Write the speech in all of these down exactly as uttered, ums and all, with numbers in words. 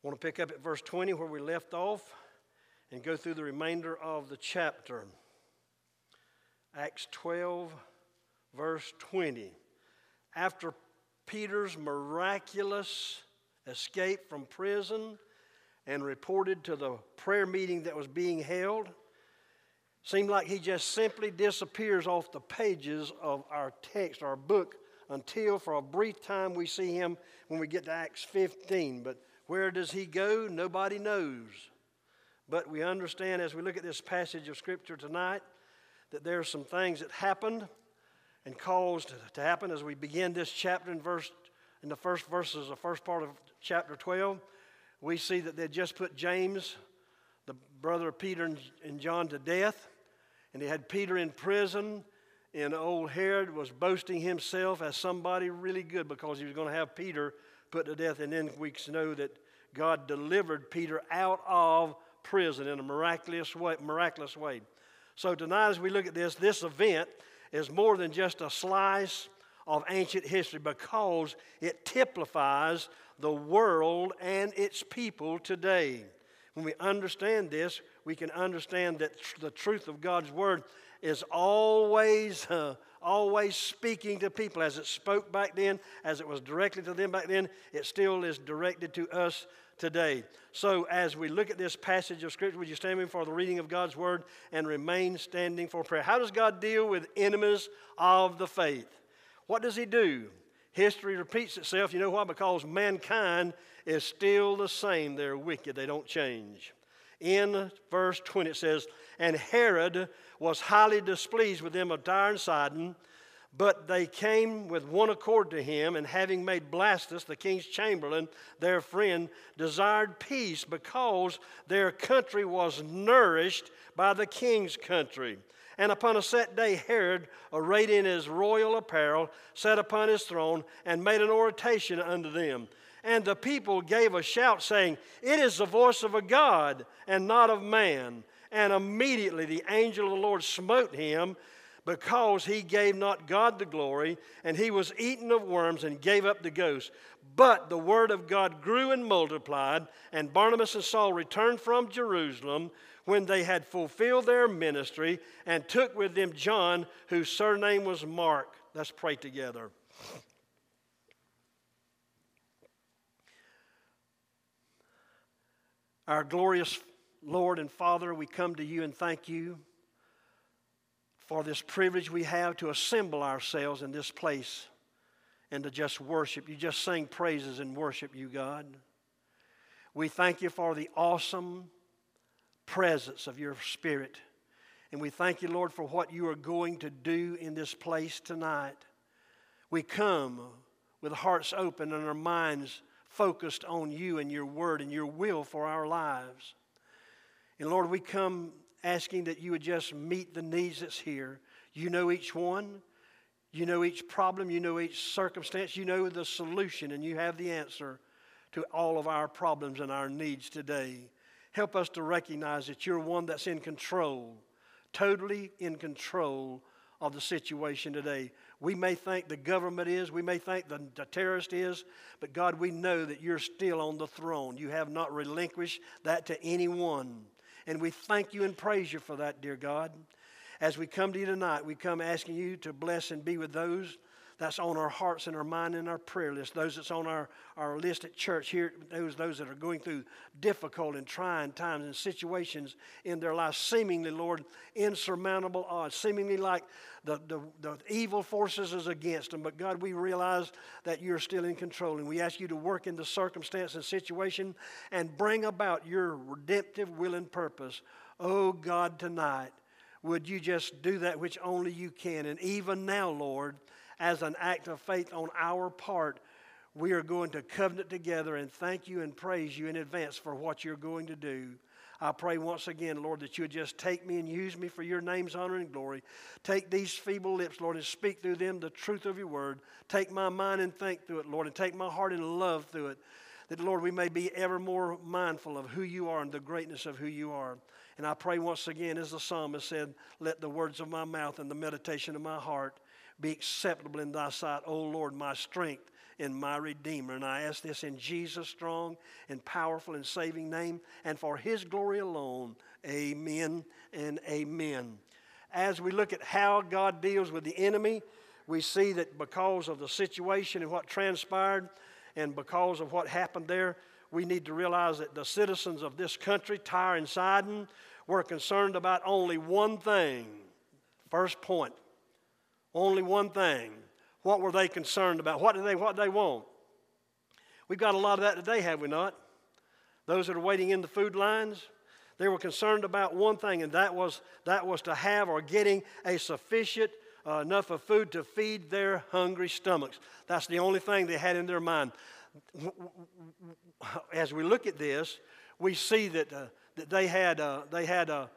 I want to pick up at verse twenty where we left off and go through the remainder of the chapter. Acts twelve, verse twenty. After Peter's miraculous escape from prison and reported to the prayer meeting that was being held, seemed like he just simply disappears off the pages of our text, our book, until for a brief time we see him when we get to Acts fifteen. But where does he go? Nobody knows. But we understand as we look at this passage of Scripture tonight that there are some things that happened and caused to happen as we begin this chapter in verse in the first verses, the first part of chapter twelve. We see that they just put James, the brother of Peter and John, to death. And they had Peter in prison, and old Herod was boasting himself as somebody really good because he was going to have Peter put to death. And then we know that God delivered Peter out of prison in a miraculous way. Miraculous way. So tonight as we look at this, this event is more than just a slice of ancient history because it typifies the world and its people today. When we understand this, we can understand that the truth of God's Word is always, uh, always speaking to people. As it spoke back then, as it was directly to them back then, it still is directed to us today. So as we look at this passage of Scripture, would you stand with me for the reading of God's Word and remain standing for prayer? How does God deal with enemies of the faith? What does He do? History repeats itself. You know why? Because mankind is still the same. They're wicked. They don't change. In verse twenty it says, "And Herod was highly displeased with them of Tyre and Sidon, but they came with one accord to him, and having made Blastus, the king's chamberlain, their friend, desired peace because their country was nourished by the king's country. And upon a set day, Herod, arrayed in his royal apparel, sat upon his throne and made an oration unto them. And the people gave a shout, saying, It is the voice of a God, and not of man. And immediately the angel of the Lord smote him, because he gave not God the glory, and he was eaten of worms and gave up the ghost. But the word of God grew and multiplied, and Barnabas and Saul returned from Jerusalem when they had fulfilled their ministry, and took with them John, whose surname was Mark." Let's pray together. Our glorious Lord and Father, we come to you and thank you for this privilege we have to assemble ourselves in this place and to just worship you, just sing praises and worship you, God. We thank you for the awesome presence of your Spirit. And we thank you, Lord, for what you are going to do in this place tonight. We come with hearts open and our minds focused on you and your word and your will for our lives. And Lord, we come asking that you would just meet the needs that's here. You know each one. You know each problem. You know each circumstance. You know the solution, and you have the answer to all of our problems and our needs today. Help us to recognize that you're one that's in control, totally in control of the situation today. We may think the government is, we may think the, the terrorist is, but God, we know that you're still on the throne. You have not relinquished that to anyone. And we thank you and praise you for that, dear God. As we come to you tonight, we come asking you to bless and be with those that's on our hearts and our mind and our prayer list, those that's on our, our list at church here, those, those that are going through difficult and trying times and situations in their lives, seemingly, Lord, insurmountable odds, seemingly like the, the, the evil forces is against them. But God, we realize that you're still in control, and we ask you to work in the circumstance and situation and bring about your redemptive will and purpose. Oh God, tonight, would you just do that which only you can? And even now, Lord, as an act of faith on our part, we are going to covenant together and thank you and praise you in advance for what you're going to do. I pray once again, Lord, that you would just take me and use me for your name's honor and glory. Take these feeble lips, Lord, and speak through them the truth of your word. Take my mind and think through it, Lord, and take my heart and love through it. That, Lord, we may be ever more mindful of who you are and the greatness of who you are. And I pray once again, as the psalmist said, let the words of my mouth and the meditation of my heart be acceptable in thy sight, O Lord, my strength in my Redeemer. And I ask this in Jesus' strong and powerful and saving name, and for His glory alone. Amen and amen. As we look at how God deals with the enemy, we see that because of the situation and what transpired, and because of what happened there, we need to realize that the citizens of this country, Tyre and Sidon, were concerned about only one thing. First point, only one thing. What were they concerned about? What did they, what did they want? We've got a lot of that today, have we not? Those that are waiting in the food lines, they were concerned about one thing, and that was, that was to have or getting a sufficient uh, enough of food to feed their hungry stomachs. That's the only thing they had in their mind. As we look at this, we see that, uh, that they had, uh, they had uh,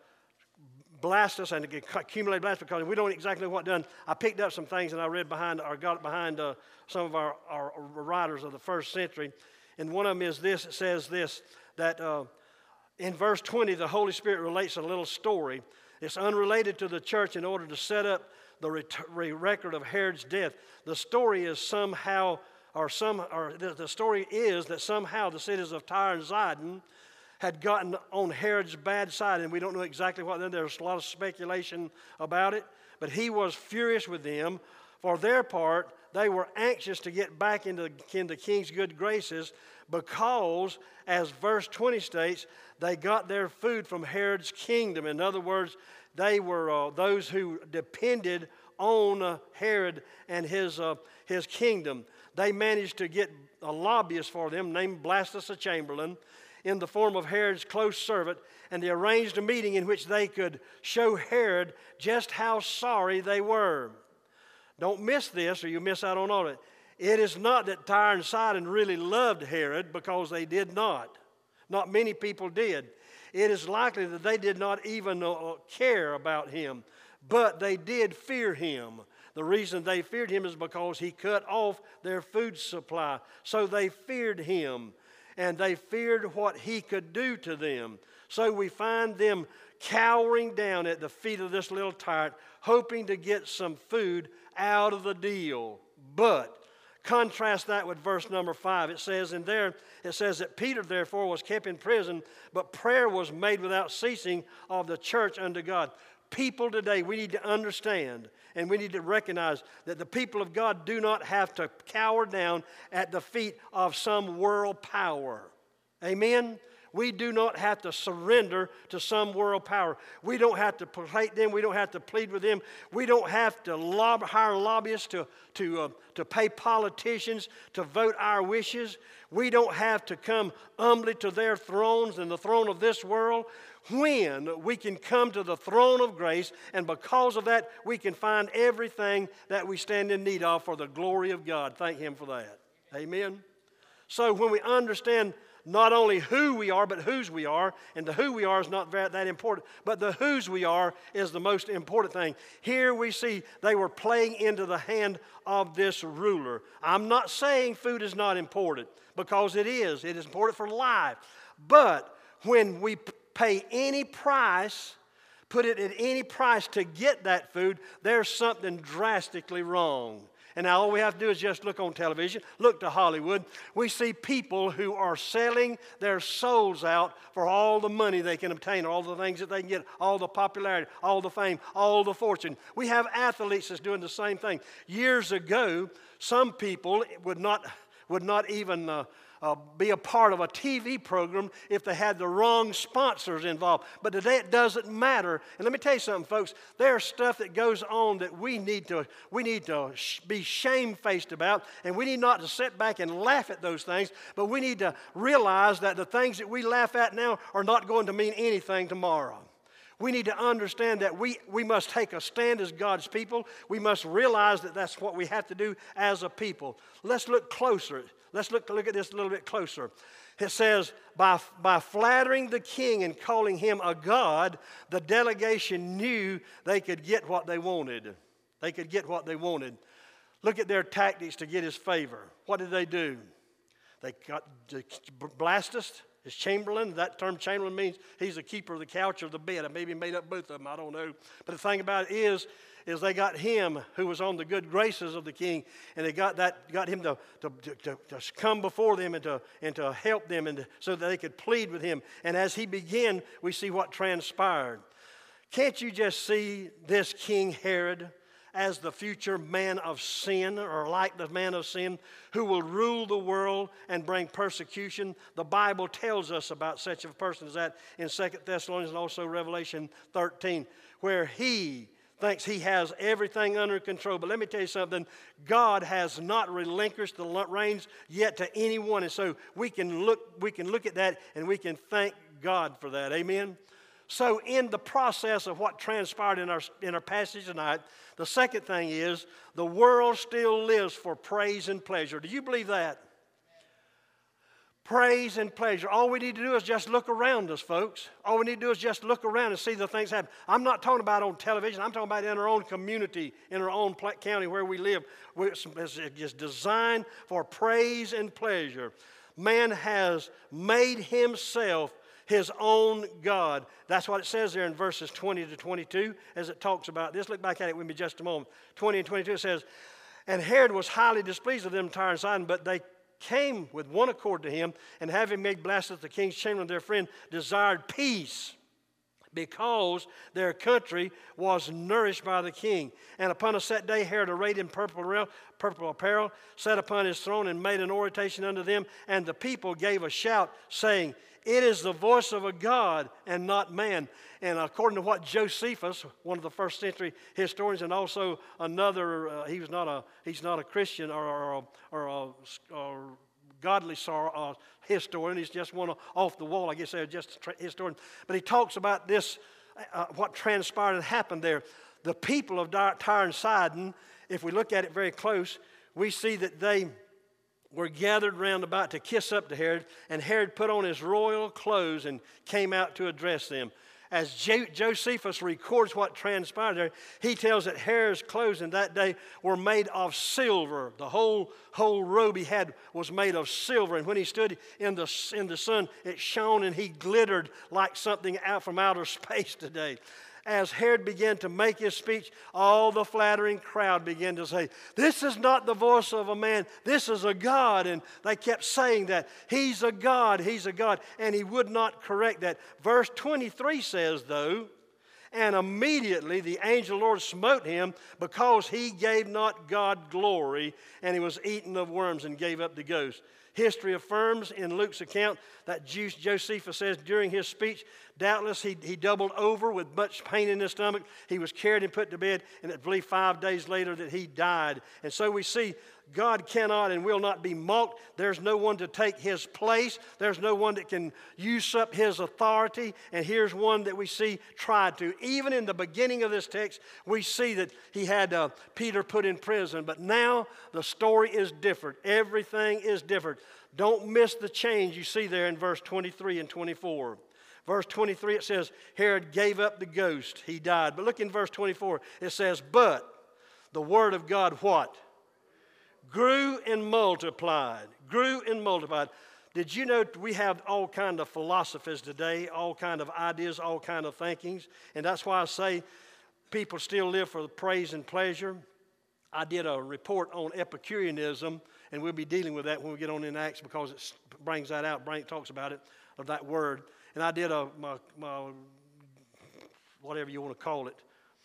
Blastus and accumulated Blastus, because we don't exactly know what done. I picked up some things and I read behind, or got behind uh, some of our, our writers of the first century. And one of them is this. It says this, that uh, in verse twenty, the Holy Spirit relates a little story. It's unrelated to the church in order to set up the re- record of Herod's death. The story is somehow, or some, or the, the story is that somehow the cities of Tyre and Sidon had gotten on Herod's bad side, and we don't know exactly what. Then there's a lot of speculation about it, but he was furious with them. For their part, they were anxious to get back into, into the king's good graces, because, as verse twenty states, they got their food from Herod's kingdom. In other words, they were uh, those who depended on uh, Herod and his, uh, his kingdom. They managed to get a lobbyist for them named Blastus, a chamberlain, in the form of Herod's close servant, and they arranged a meeting in which they could show Herod just how sorry they were. Don't miss this, or you miss out on all of it. It is not that Tyre and Sidon really loved Herod, because they did not. Not many people did. It is likely that they did not even uh, care about him, but they did fear him. The reason they feared him is because he cut off their food supply. So they feared him, and they feared what he could do to them. So we find them cowering down at the feet of this little tyrant, hoping to get some food out of the deal. But contrast that with verse number five. It says in there, it says that Peter therefore was kept in prison, but prayer was made without ceasing of the church unto God. People today, we need to understand and we need to recognize that the people of God do not have to cower down at the feet of some world power. Amen? We do not have to surrender to some world power. We don't have to plate them. We don't have to plead with them. We don't have to lob, hire lobbyists to, to, uh, to pay politicians to vote our wishes. We don't have to come humbly to their thrones and the throne of this world. When we can come to the throne of grace, and because of that, we can find everything that we stand in need of for the glory of God. Thank Him for that. Amen? So when we understand not only who we are, but whose we are, and the who we are is not very, that important, but the whose we are is the most important thing. Here we see they were playing into the hand of this ruler. I'm not saying food is not important, because it is. It is important for life. But when we pay any price, put it at any price to get that food, there's something drastically wrong. And now all we have to do is just look on television, look to Hollywood. We see people who are selling their souls out for all the money they can obtain, all the things that they can get, all the popularity, all the fame, all the fortune. We have athletes that's doing the same thing. Years ago, some people would not, would not even uh, Uh, be a part of a T V program if they had the wrong sponsors involved. But today it doesn't matter. And let me tell you something, folks. There's stuff that goes on that we need to we need to sh- be shamefaced about, and we need not to sit back and laugh at those things. But we need to realize that the things that we laugh at now are not going to mean anything tomorrow. We need to understand that we, we must take a stand as God's people. We must realize that that's what we have to do as a people. Let's look closer. Let's look, look at this a little bit closer. It says, by, by flattering the king and calling him a god, the delegation knew they could get what they wanted. They could get what they wanted. Look at their tactics to get his favor. What did they do? They got Blastus, his chamberlain. That term chamberlain means he's the keeper of the couch or the bed. I maybe made up both of them. I don't know. But the thing about it is, is they got him who was on the good graces of the king, and they got that got him to, to, to, to come before them and to, and to help them and to, so that they could plead with him. And as he began, we see what transpired. Can't you just see this King Herod as the future man of sin, or like the man of sin, who will rule the world and bring persecution? The Bible tells us about such a person as that in Second Thessalonians and also Revelation thirteen, where he thinks he has everything under control. But let me tell you something, God has not relinquished the reins yet to anyone. And so we can look, we can look at that and we can thank God for that. Amen? So in the process of what transpired in our, in our passage tonight, the second thing is the world still lives for praise and pleasure. Do you believe that? Praise and pleasure. All we need to do is just look around us, folks. All we need to do is just look around and see the things happen. I'm not talking about on television. I'm talking about in our own community, in our own county where we live. It's designed for praise and pleasure. Man has made himself his own God. That's what it says there in verses twenty to twenty-two as it talks about this. Look back at it with me just a moment. twenty and twenty-two, it says, and Herod was highly displeased with them in Tyre and Sidon, but they came with one accord to him, and having made Blastus the king's chamberlain their friend, desired peace, because their country was nourished by the king. And upon a set day, Herod, arrayed in purple, purple apparel, sat upon his throne and made an oration unto them. And the people gave a shout, saying, it is the voice of a God and not man. And according to what Josephus, one of the first century historians, and also another, uh, he was not a he's not a Christian or or, or a or godly uh, historian. He's just one off the wall. I guess they're just a historian. But he talks about this, uh, what transpired and happened there. The people of Tyre and Sidon, if we look at it very close, we see that they were gathered round about to kiss up to Herod, and Herod put on his royal clothes and came out to address them. As Jo- Josephus records what transpired there, he tells that Herod's clothes in that day were made of silver. The whole, whole robe he had was made of silver, and when he stood in the, in the sun, it shone and he glittered like something out from outer space today. As Herod began to make his speech, all the flattering crowd began to say, this is not the voice of a man, this is a God. And they kept saying that. He's a God, he's a God. And he would not correct that. Verse twenty-three says, though, and immediately the angel of the Lord smote him, because he gave not God glory, and he was eaten of worms and gave up the ghost. History affirms in Luke's account that Josephus says during his speech, doubtless he, he doubled over with much pain in his stomach. He was carried and put to bed, and I believe five days later that he died. And so we see God cannot and will not be mocked. There's no one to take his place. There's no one that can usurp his authority. And here's one that we see tried to. Even in the beginning of this text, we see that he had uh, Peter put in prison. But now the story is different. Everything is different. Don't miss the change you see there in verse twenty-three and twenty-four. Verse twenty-three, it says, Herod gave up the ghost. He died. But look in verse twenty-four. It says, but the word of God what? Grew and multiplied. Grew and multiplied. Did you know we have all kind of philosophies today, all kind of ideas, all kind of thinkings? And that's why I say people still live for the praise and pleasure. I did a report on Epicureanism, and we'll be dealing with that when we get on in Acts, because it brings that out, brings, talks about it, of that word. And I did a, my, my, whatever you want to call it,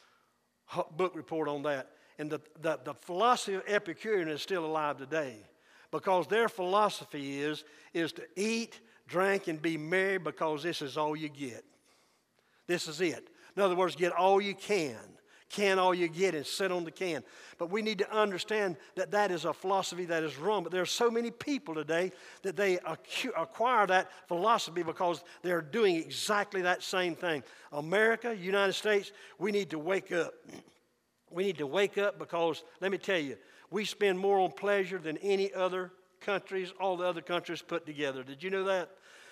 book report on that. And the, the, the philosophy of Epicurean is still alive today, because their philosophy is, is to eat, drink, and be merry, because this is all you get. This is it. In other words, get all you can. Can all you get and sit on the can. But we need to understand that that is a philosophy that is wrong. But there are so many people today that they acquire that philosophy because they're doing exactly that same thing. America, United States, we need to wake up. We need to wake up, because, let me tell you, we spend more on pleasure than any other countries, all the other countries put together. Did you know that?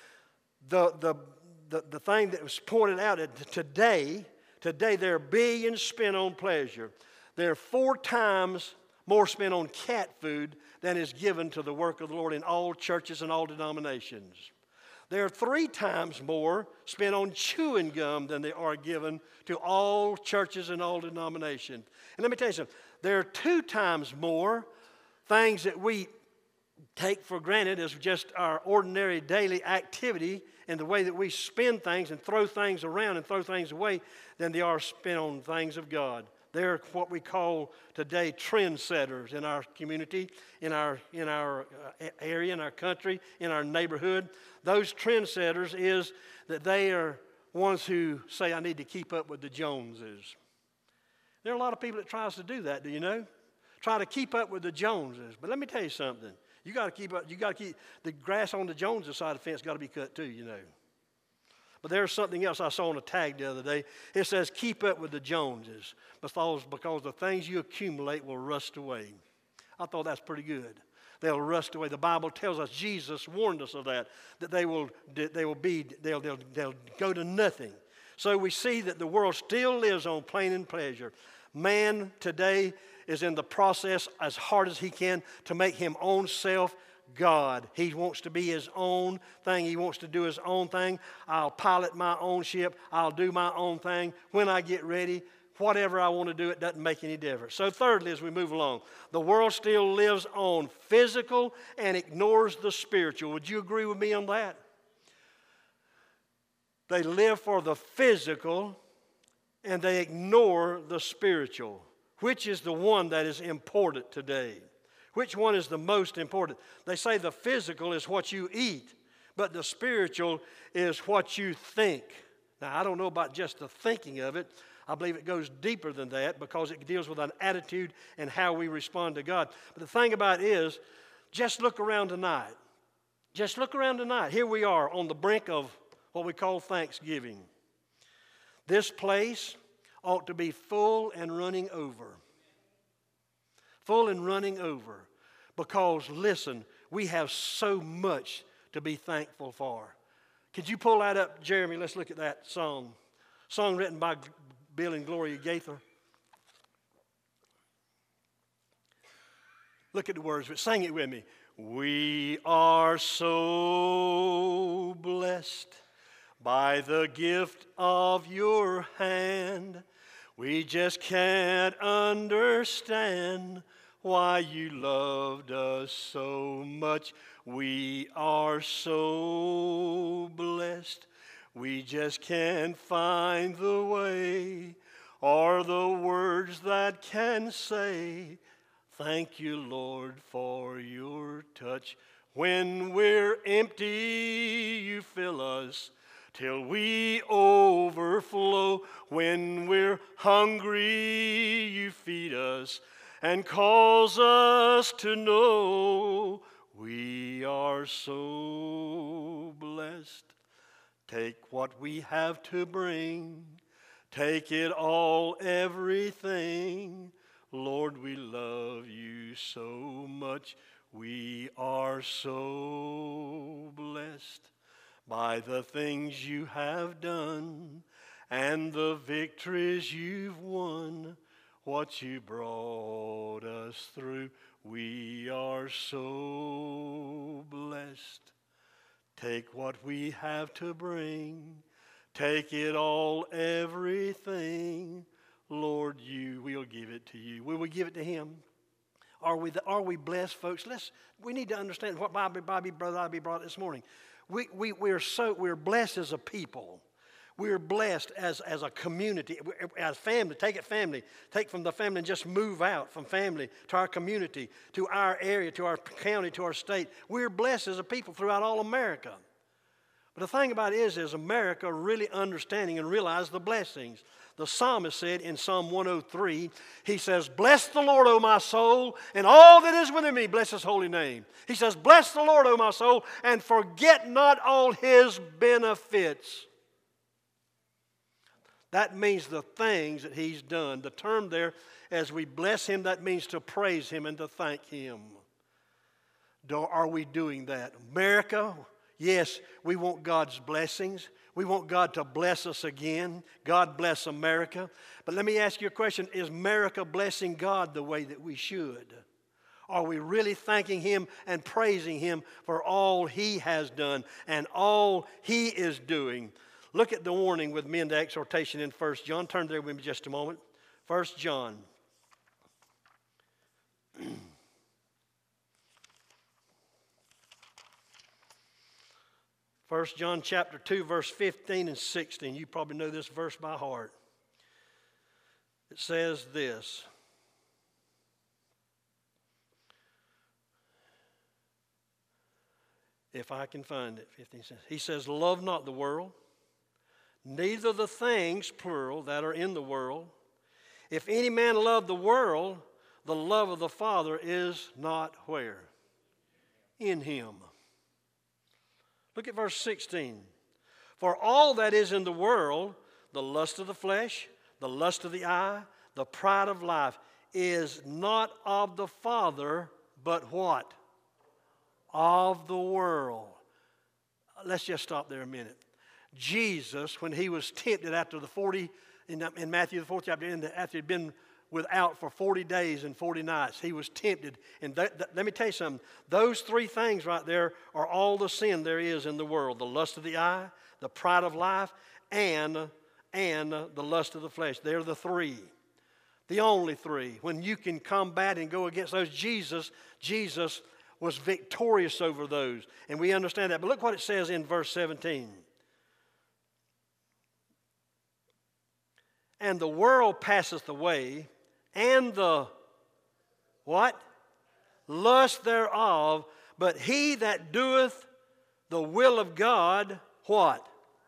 The, the, the, the thing that was pointed out today, today there are billions spent on pleasure. There are four times more spent on cat food than is given to the work of the Lord in all churches and all denominations. there are three times more spent on chewing gum than there are given to all churches and all denominations. And let me tell you something. There are two times more things that we take for granted as just our ordinary daily activity and the way that we spend things and throw things around and throw things away than they are spent on things of God. They're what we call today trendsetters in our community, in our, in our uh, area, in our country, in our neighborhood. Those trendsetters is that they are ones who say, I need to keep up with the Joneses. There are a lot of people that tries to do that, do you know? Try to keep up with the Joneses. But let me tell you something. You got to keep up. You got to keep the grass on the Joneses side of the fence got to be cut too, you know. But there's something else I saw on a tag the other day. It says, keep up with the Joneses because, because the things you accumulate will rust away. I thought that's pretty good. They'll rust away. The Bible tells us, Jesus warned us of that, that they will, they will be, they'll, they'll, they'll go to nothing. So we see that the world still lives on pain and pleasure. Man today is in the process as hard as he can to make him own self God. He wants to be his own thing. He wants to do his own thing. I'll pilot my own ship. I'll do my own thing. When I get ready, whatever I want to do, it doesn't make any difference. So thirdly, as we move along, the world still lives on physical and ignores the spiritual. Would you agree with me on that? They live for the physical and they ignore the spiritual. Which is the one that is important today? Which one is the most important? They say the physical is what you eat, but the spiritual is what you think. Now, I don't know about just the thinking of it. I believe it goes deeper than that because it deals with an attitude and how we respond to God. But the thing about it is, just look around tonight. Just look around tonight. Here we are on the brink of what we call Thanksgiving. This place ought to be full and running over. Full and running over. Because, listen, we have so much to be thankful for. Could you pull that up, Jeremy? Let's look at that song. Song written by Bill and Gloria Gaither. Look at the words, but sing it with me. We are so blessed by the gift of your hand. We just can't understand why you loved us so much. We are so blessed. We just can't find the way or the words that can say, thank you, Lord, for your touch. When we're empty, you fill us till we overflow. When we're hungry, you feed us and cause us to know we are so blessed. Take what we have to bring, take it all, everything. Lord, we love you so much. We are so blessed by the things you have done and the victories you've won, what you brought us through. We are so blessed. Take what we have to bring, take it all, everything. Lord, you, we'll give it to you. Will we give it to him? Are we, the, are we blessed, folks? Let's, we need to understand what Bobby, Bobby, Brother Bobby brought this morning. We, we, we're so, we're blessed as a people. We're blessed as, as a community, as family. Take it family. Take from the family and just move out from family to our community, to our area, to our county, to our state. We're blessed as a people throughout all America. But the thing about it is, is America really understanding and realize the blessings. The psalmist said in Psalm one oh three, he says, bless the Lord, O my soul, and all that is within me, bless his holy name. He says, bless the Lord, O my soul, and forget not all his benefits. That means the things that he's done. The term there, as we bless him, that means to praise him and to thank him. Are we doing that? America, yes, we want God's blessings. We want God to bless us again. God bless America. But let me ask you a question. Is America blessing God the way that we should? are we really thanking Him and praising Him for all He has done and all He is doing? Look at the warning with me and the exhortation in First John. Turn there with me just a moment. First John. First John chapter two, verse fifteen and sixteen. You probably know this verse by heart. It says this. If I can find it, fifteen says. He says, love not the world, neither the things, plural, that are in the world. If any man love the world, the love of the Father is not where? In him. Look at verse sixteen. For all that is in the world, the lust of the flesh, the lust of the eye, the pride of life, is not of the Father, but what? Of the world. Let's just stop there a minute. Jesus, when he was tempted after the forty, in, in Matthew the fourth chapter, after he'd been without for forty days and forty nights, he was tempted. And that, that, let me tell you something. Those three things right there are all the sin there is in the world. The lust of the eye, the pride of life, and, and the lust of the flesh. They're the three. The only three. When you can combat and go against those, Jesus, Jesus was victorious over those. And we understand that. But look what it says in verse seventeen. And the world passeth away, and the what? Lust thereof, but he that doeth the will of God, what?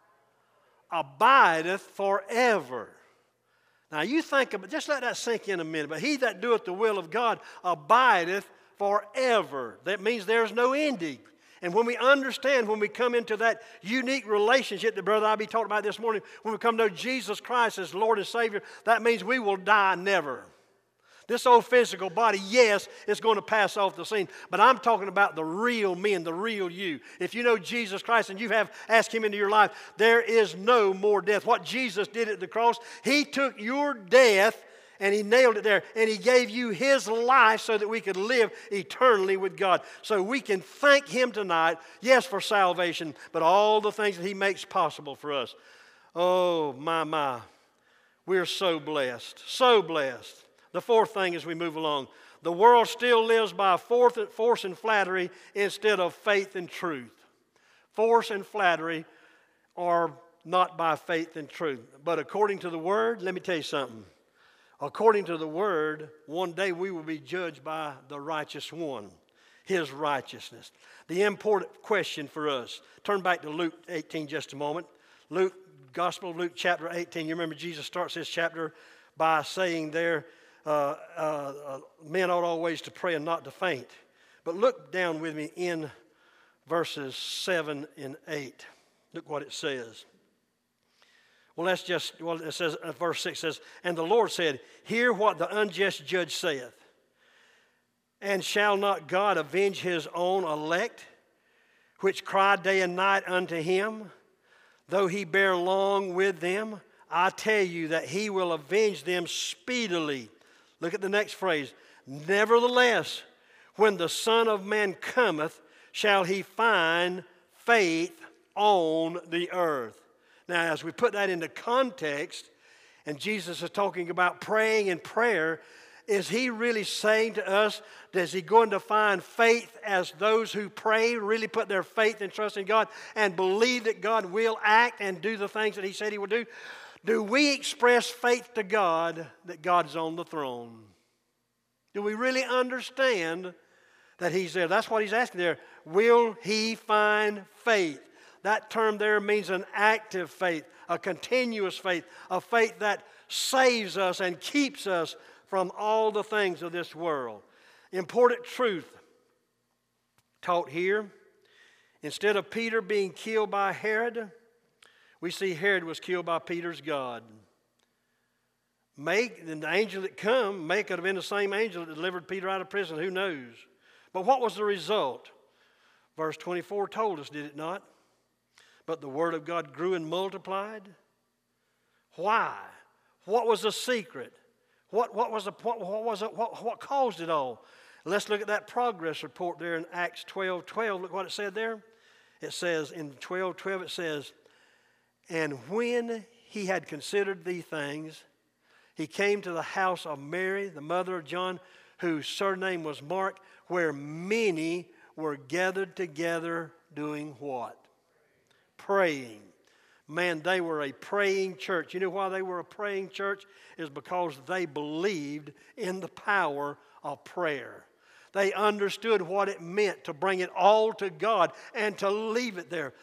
Abideth forever. Now you think about, just let that sink in a minute, but he that doeth the will of God abideth forever. That means there's no ending. And when we understand, when we come into that unique relationship that Brother Ivy talked about this morning, when we come to know Jesus Christ as Lord and Savior, that means we will die never. This old physical body, yes, it's going to pass off the scene. But I'm talking about the real me and the real you. If you know Jesus Christ and you have asked Him into your life, there is no more death. What Jesus did at the cross, He took your death and He nailed it there. And He gave you His life so that we could live eternally with God. So we can thank Him tonight, yes, for salvation, but all the things that He makes possible for us. Oh, my, my. We're so blessed, so blessed. The fourth thing as we move along, the world still lives by force and flattery instead of faith and truth. Force and flattery are not by faith and truth. But according to the Word, let me tell you something. According to the Word, one day we will be judged by the righteous one, His righteousness. The important question for us, turn back to Luke eighteen just a moment. Luke, Gospel of Luke chapter eighteen. You remember Jesus starts this chapter by saying there, Uh, uh, uh, men ought always to pray and not to faint. But look down with me in verses seven and eight. Look what it says. Well, that's just, well, it says, uh, verse six says, and the Lord said, hear what the unjust judge saith. And shall not God avenge His own elect, which cry day and night unto Him, though He bear long with them? I tell you that He will avenge them speedily. Look at the next phrase. Nevertheless, when the Son of Man cometh, shall He find faith on the earth. Now, as we put that into context, and Jesus is talking about praying and prayer, is He really saying to us, is He going to find faith as those who pray, really put their faith and trust in God and believe that God will act and do the things that He said He will do? Do we express faith to God that God's on the throne? Do we really understand that He's there? That's what He's asking there. Will He find faith? That term there means an active faith, a continuous faith, a faith that saves us and keeps us from all the things of this world. Important truth taught here. Instead of Peter being killed by Herod, we see Herod was killed by Peter's God. May, and the angel that come, may could have been the same angel that delivered Peter out of prison. Who knows? But what was the result? Verse twenty-four told us, did it not? But the word of God grew and multiplied. Why? What was the secret? What, what was the what, what was it? What, what caused it all? Let's look at that progress report there in Acts twelve twelve. Look what it said there. It says in twelve twelve, it says, and when he had considered these things, he came to the house of Mary, the mother of John, whose surname was Mark, where many were gathered together doing what? Praying. Man, they were a praying church. You know why they were a praying church? Is because they believed in the power of prayer. They understood what it meant to bring it all to God and to leave it there.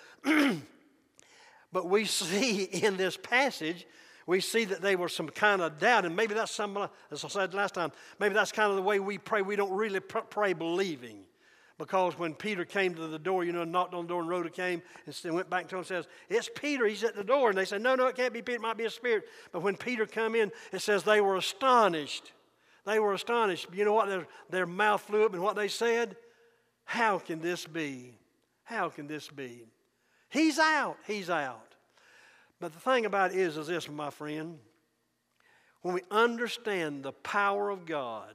But we see in this passage, we see that they were some kind of doubt. And maybe that's some, as I said last time, maybe that's kind of the way we pray. We don't really pray believing. Because when Peter came to the door, you know, knocked on the door, and Rhoda came and went back to him and says, it's Peter, he's at the door. And they said, no, no, it can't be Peter, it might be a spirit. But when Peter come in, it says they were astonished. They were astonished. You know what? Their, their mouth flew up, and what they said? How can this be? How can this be? He's out. He's out. But the thing about it is, is this, my friend. When we understand the power of God,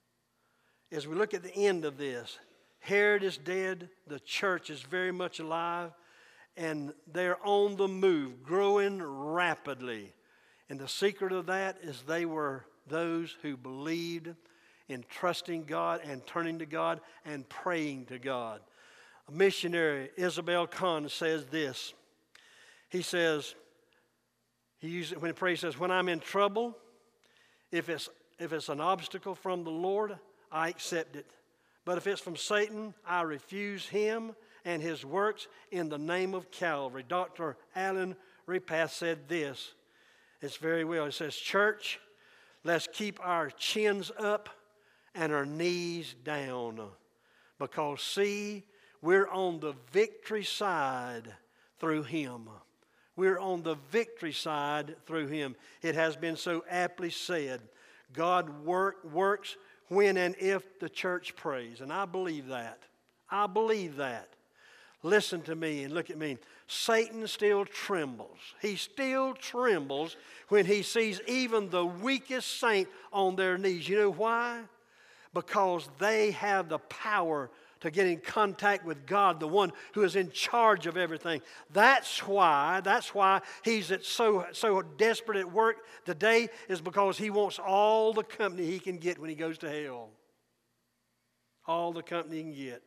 as we look at the end of this, Herod is dead. The church is very much alive. And they're on the move, growing rapidly. And the secret of that is they were those who believed in trusting God and turning to God and praying to God. A missionary, Isabel Kahn, says this. He says, he uses when he prays, he says, when I'm in trouble, if it's, if it's an obstacle from the Lord, I accept it. But if it's from Satan, I refuse him and his works in the name of Calvary. Doctor Alan Repath said this. It's very well. It says, church, let's keep our chins up and our knees down. Because, see, we're on the victory side through him. We're on the victory side through him. It has been so aptly said, God work, works when and if the church prays. And I believe that. I believe that. Listen to me and look at me. Satan still trembles. He still trembles when he sees even the weakest saint on their knees. You know why? Because they have the power to get in contact with God, the one who is in charge of everything. That's why, that's why he's at so, so desperate at work today, is because he wants all the company he can get when he goes to hell. All the company he can get.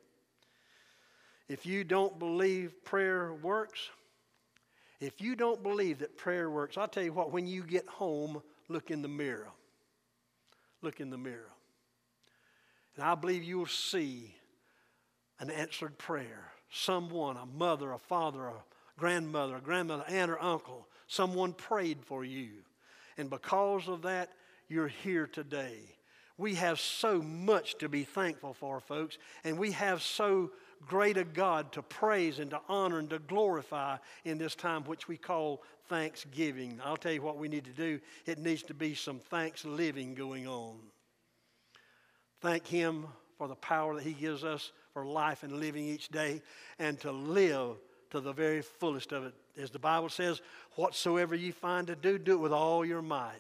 If you don't believe prayer works, if you don't believe that prayer works, I'll tell you what, when you get home, look in the mirror. Look in the mirror. And I believe you will see an answered prayer. Someone, a mother, a father, a grandmother, a grandmother, aunt or uncle, someone prayed for you. And because of that, you're here today. We have so much to be thankful for, folks. And we have so great a God to praise and to honor and to glorify in this time which we call Thanksgiving. I'll tell you what we need to do. It needs to be some thanks living going on. Thank him for the power that he gives us for life and living each day, and to live to the very fullest of it. As the Bible says, whatsoever you find to do, do it with all your might.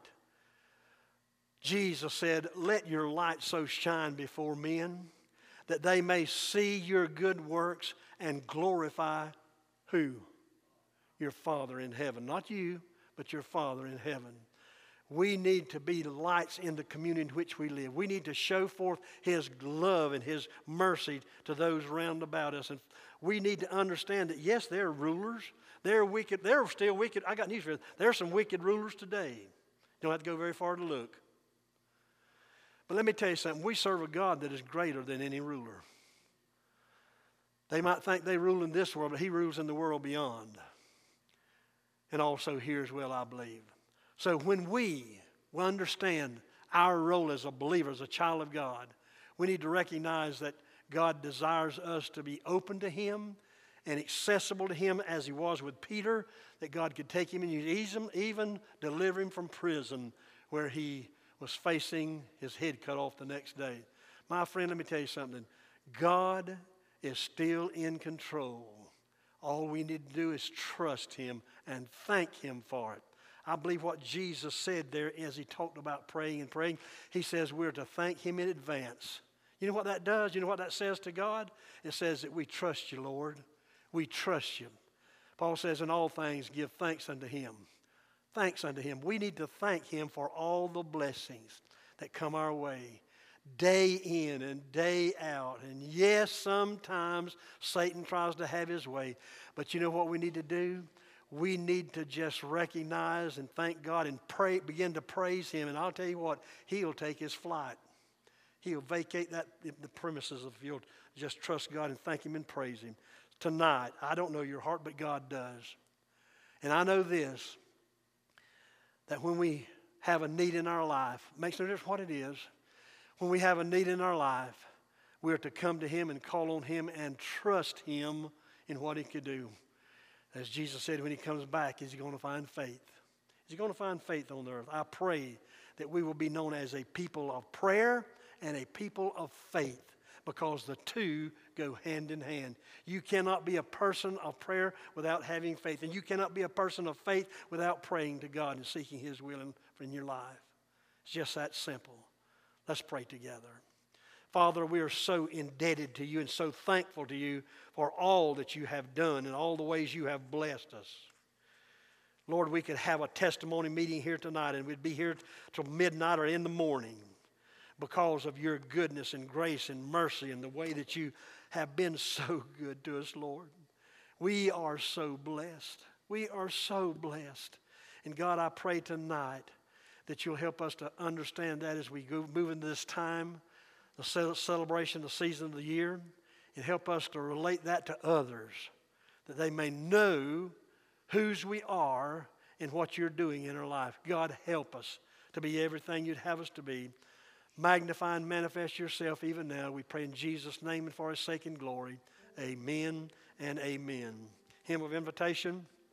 Jesus said, let your light so shine before men that they may see your good works and glorify who? Your Father in heaven. Not you, but your Father in heaven. We need to be lights in the community in which we live. We need to show forth his love and his mercy to those round about us. And we need to understand that, yes, there are rulers. They're wicked. They're still wicked. I got news for you. There are some wicked rulers today. You don't have to go very far to look. But let me tell you something. We serve a God that is greater than any ruler. They might think they rule in this world, but he rules in the world beyond. And also here as well, I believe. So when we will understand our role as a believer, as a child of God, we need to recognize that God desires us to be open to him and accessible to him as he was with Peter, that God could take him and use him, even deliver him from prison where he was facing his head cut off the next day. My friend, let me tell you something. God is still in control. All we need to do is trust him and thank him for it. I believe what Jesus said there as he talked about praying and praying. He says we're to thank him in advance. You know what that does? You know what that says to God? It says that we trust you, Lord. We trust you. Paul says, in all things give thanks unto him. Thanks unto him. We need to thank him for all the blessings that come our way, day in and day out. And yes, sometimes Satan tries to have his way. But you know what we need to do? We need to just recognize and thank God and pray, begin to praise him. And I'll tell you what, he'll take his flight. He'll vacate that the premises if you'll just trust God and thank him and praise him. Tonight, I don't know your heart, but God does. And I know this, that when we have a need in our life, makes no difference what it is, when we have a need in our life, we are to come to him and call on him and trust him in what he could do. As Jesus said, when he comes back, is he going to find faith? Is he going to find faith on the earth? I pray that we will be known as a people of prayer and a people of faith, because the two go hand in hand. You cannot be a person of prayer without having faith, and you cannot be a person of faith without praying to God and seeking his will in, in your life. It's just that simple. Let's pray together. Father, we are so indebted to you and so thankful to you for all that you have done and all the ways you have blessed us. Lord, we could have a testimony meeting here tonight, and we'd be here till midnight or in the morning, because of your goodness and grace and mercy and the way that you have been so good to us, Lord. We are so blessed. We are so blessed. And God, I pray tonight that you'll help us to understand that as we go, move into this time, the celebration, the season of the year, and help us to relate that to others, that they may know whose we are and what you're doing in our life. God, help us to be everything you'd have us to be. Magnify and manifest yourself even now. We pray in Jesus' name and for his sake and glory. Amen and amen. Hymn of invitation.